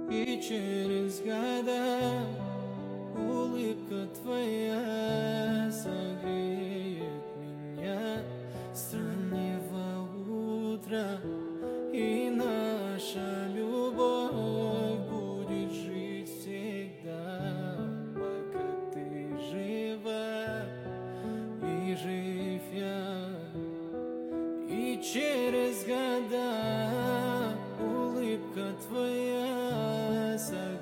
И через года улыбка твоя согреет меня с раннего утра, и наша любовь будет жить всегда, пока ты жива и жив я. И через года улыбка твоя согреет